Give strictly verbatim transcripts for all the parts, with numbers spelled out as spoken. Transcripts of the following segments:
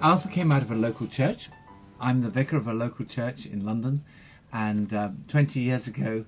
Alpha came out of a local church. I'm the vicar of a local church in London, and uh, twenty years ago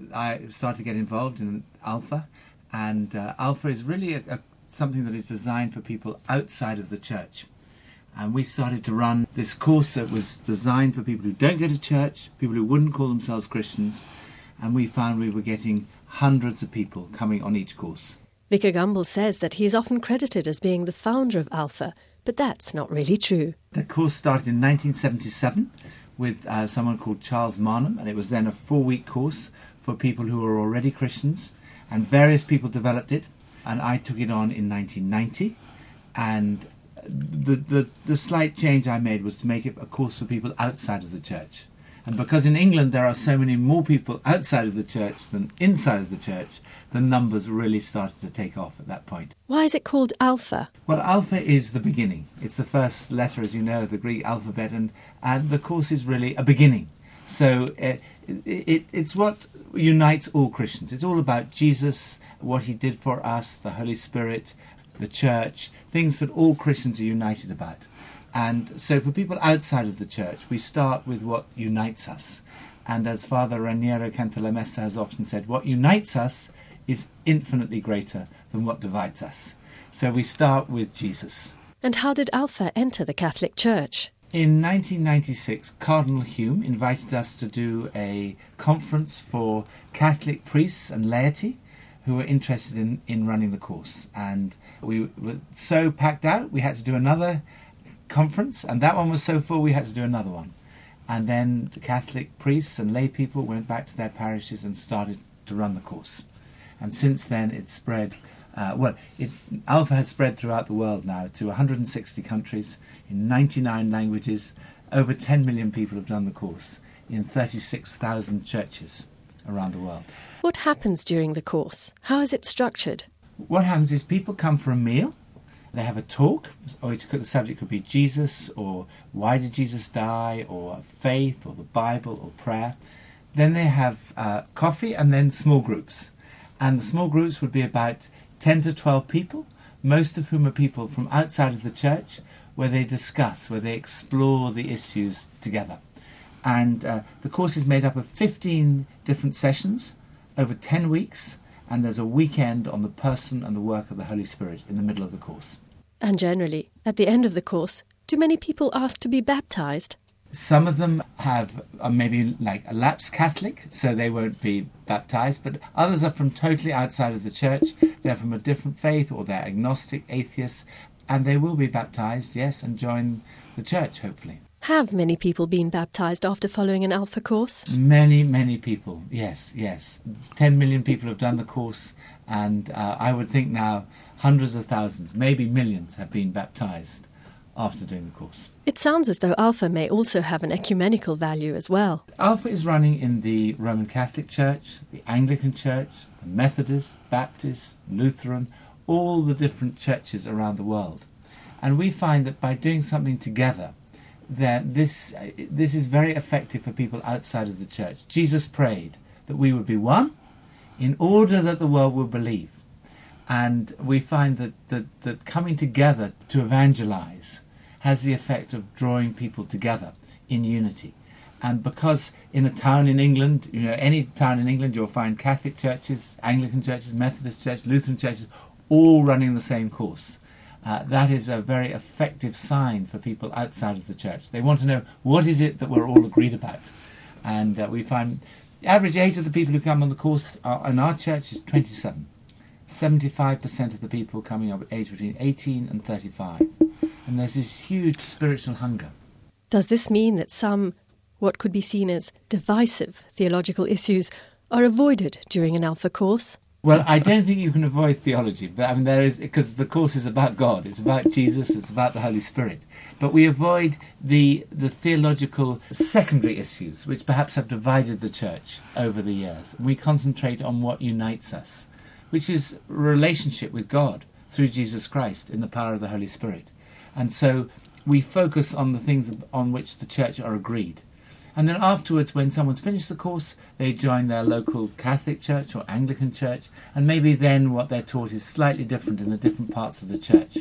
I started to get involved in Alpha, and uh, Alpha is really a, a, something that is designed for people outside of the church. And we started to run this course that was designed for people who don't go to church, people who wouldn't call themselves Christians, and we found we were getting hundreds of people coming on each course. Vicar Gumbel says that he is often credited as being the founder of Alpha, but that's not really true. The course started in nineteen seventy-seven with uh, someone called Charles Marnham, and it was then a four-week course for people who were already Christians, and various people developed it, and I took it on in nineteen ninety, and the, the, the slight change I made was to make it a course for people outside of the church. And because in England there are so many more people outside of the church than inside of the church, the numbers really started to take off at that point. Why is it called Alpha? Well, Alpha is the beginning. It's the first letter, as you know, of the Greek alphabet, and, and the course is really a beginning. So uh, it, it, it's what unites all Christians. It's all about Jesus, what he did for us, the Holy Spirit, the church, things that all Christians are united about. And so for people outside of the church, we start with what unites us. And as Father Raniero Cantalamessa has often said, what unites us is infinitely greater than what divides us. So we start with Jesus. And how did Alpha enter the Catholic Church? In nineteen ninety-six, Cardinal Hume invited us to do a conference for Catholic priests and laity who were interested in, in running the course. And we were so packed out, we had to do another conference, and that one was so full we had to do another one. And then the Catholic priests and lay people went back to their parishes and started to run the course. And since then it's spread, uh, well, it, Alpha has spread throughout the world now to one hundred sixty countries, in ninety-nine languages. Over ten million people have done the course in thirty-six thousand churches around the world. What happens during the course? How is it structured? What happens is people come for a meal, they have a talk, or the subject could be Jesus, or why did Jesus die, or faith, or the Bible, or prayer. Then they have uh, coffee, and then small groups. And the small groups would be about ten to twelve people, most of whom are people from outside of the church, where they discuss, where they explore the issues together. And uh, the course is made up of fifteen different sessions over ten weeks, and there's a weekend on the person and the work of the Holy Spirit in the middle of the course. And generally, at the end of the course, do many people ask to be baptised? Some of them have are maybe like a lapsed Catholic, so they won't be baptised, but others are from totally outside of the church. They're from a different faith, or they're agnostic, atheists, and they will be baptised, yes, and join the church, hopefully. Have many people been baptised after following an Alpha course? Many, many people, yes, yes. Ten million people have done the course, and uh, I would think now hundreds of thousands, maybe millions, have been baptised after doing the course. It sounds as though Alpha may also have an ecumenical value as well. Alpha is running in the Roman Catholic Church, the Anglican Church, the Methodist, Baptist, Lutheran, all the different churches around the world. And we find that by doing something together, that this this is very effective for people outside of the church. Jesus prayed that we would be one in order that the world will believe. And we find that, that, that coming together to evangelize has the effect of drawing people together in unity. And because in a town in England, you know, any town in England, you'll find Catholic churches, Anglican churches, Methodist churches, Lutheran churches, all running the same course. Uh, that is a very effective sign for people outside of the church. They want to know, what is it that we're all agreed about? And uh, we find the average age of the people who come on the course are, in our church is twenty-seven. seventy-five percent of the people coming are aged between eighteen and thirty-five. And there's this huge spiritual hunger. Does this mean that some, what could be seen as divisive theological issues, are avoided during an Alpha course? Well, I don't think you can avoid theology, but I mean there is, because the course is about God, it's about Jesus, it's about the Holy Spirit. But we avoid the the theological secondary issues which perhaps have divided the church over the years. We concentrate on what unites us, which is relationship with God through Jesus Christ in the power of the Holy Spirit. And so we focus on the things on which the church are agreed. And then afterwards, when someone's finished the course, they join their local Catholic church or Anglican church, and maybe then what they're taught is slightly different in the different parts of the church.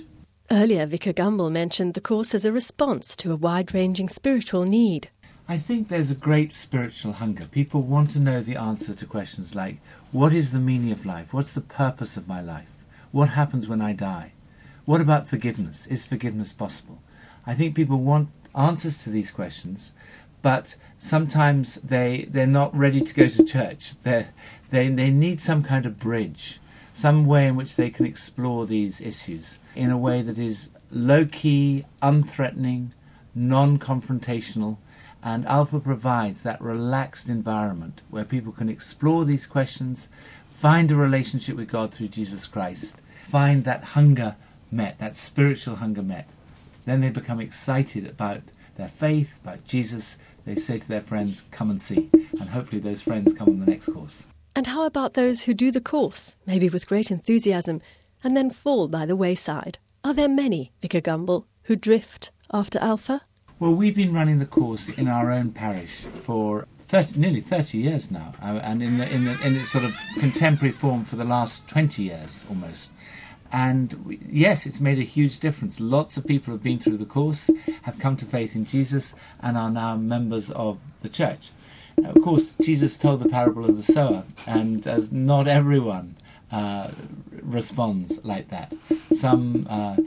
Earlier, Vicar Gumbel mentioned the course as a response to a wide-ranging spiritual need. I think there's a great spiritual hunger. People want to know the answer to questions like, what is the meaning of life? What's the purpose of my life? What happens when I die? What about forgiveness? Is forgiveness possible? I think people want answers to these questions, but sometimes they, they're not ready to go to church. They're, they they need some kind of bridge, some way in which they can explore these issues in a way that is low-key, unthreatening, non-confrontational, and Alpha provides that relaxed environment where people can explore these questions, find a relationship with God through Jesus Christ, find that hunger met, that spiritual hunger met. Then they become excited about their faith, about Jesus. They say to their friends, come and see. And hopefully those friends come on the next course. And how about those who do the course, maybe with great enthusiasm, and then fall by the wayside? Are there many, Vicar Gumbel, who drift after Alpha? Well, we've been running the course in our own parish for thirty, nearly thirty years now, uh, and in, the, in, the, in its sort of contemporary form for the last twenty years almost. And we, yes, it's made a huge difference. Lots of people have been through the course, have come to faith in Jesus, and are now members of the church. Now, of course, Jesus told the parable of the sower, and as not everyone uh, responds like that. Some, uh,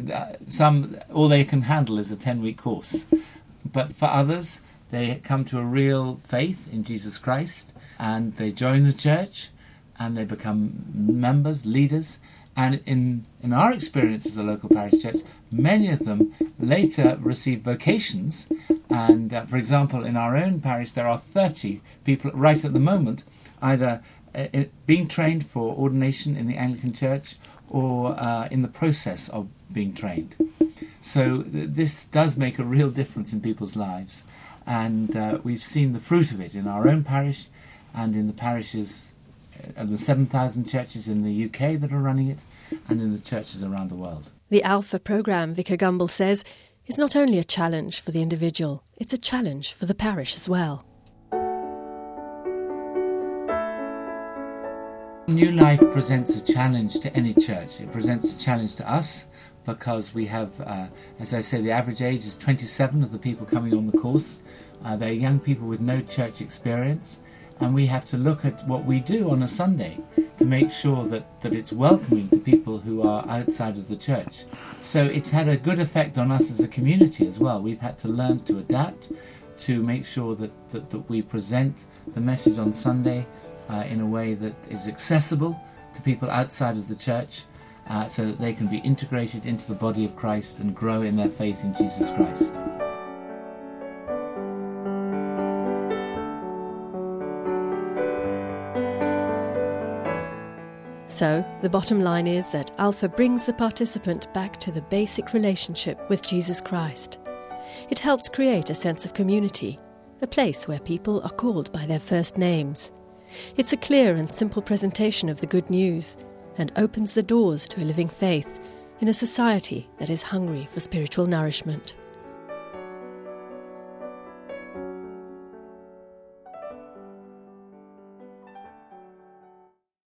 some, all they can handle is a ten-week course. But for others, they come to a real faith in Jesus Christ, and they join the church, and they become members, leaders. And in, in our experience as a local parish church, many of them later receive vocations. And, uh, for example, in our own parish, there are thirty people right at the moment, either uh, being trained for ordination in the Anglican Church or uh, in the process of being trained. So th- this does make a real difference in people's lives. And uh, we've seen the fruit of it in our own parish and in the parishes of the seven thousand churches in the U K that are running it, and in the churches around the world. The Alpha programme, Vicar Gumbel says, is not only a challenge for the individual, it's a challenge for the parish as well. New Life presents a challenge to any church. It presents a challenge to us because we have, uh, as I say, the average age is twenty-seven of the people coming on the course. Uh, they're young people with no church experience. And we have to look at what we do on a Sunday to make sure that, that it's welcoming to people who are outside of the church. So it's had a good effect on us as a community as well. We've had to learn to adapt, to make sure that, that, that we present the message on Sunday uh, in a way that is accessible to people outside of the church, uh, so that they can be integrated into the body of Christ and grow in their faith in Jesus Christ. So, the bottom line is that Alpha brings the participant back to the basic relationship with Jesus Christ. It helps create a sense of community, a place where people are called by their first names. It's a clear and simple presentation of the good news and opens the doors to a living faith in a society that is hungry for spiritual nourishment.